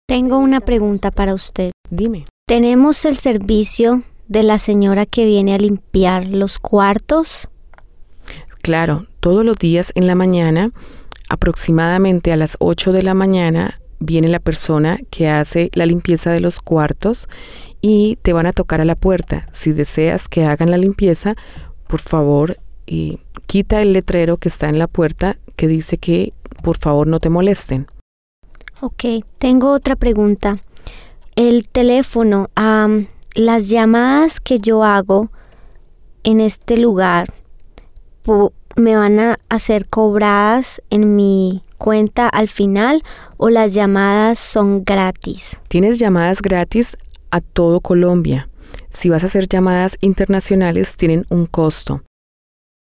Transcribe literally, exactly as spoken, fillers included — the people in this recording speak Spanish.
Tengo una pregunta para usted. Dime. ¿Tenemos el servicio de la señora que viene a limpiar los cuartos? Claro, todos los días en la mañana, aproximadamente a las ocho de la mañana, viene la persona que hace la limpieza de los cuartos y te van a tocar a la puerta. Si deseas que hagan la limpieza, por favor, eh, quita el letrero que está en la puerta que dice que por favor no te molesten. Ok, tengo otra pregunta. El teléfono, um, las llamadas que yo hago en este lugar, po- ¿me van a hacer cobradas en mi cuenta al final o las llamadas son gratis? Tienes llamadas gratis a todo Colombia. Si vas a hacer llamadas internacionales, tienen un costo.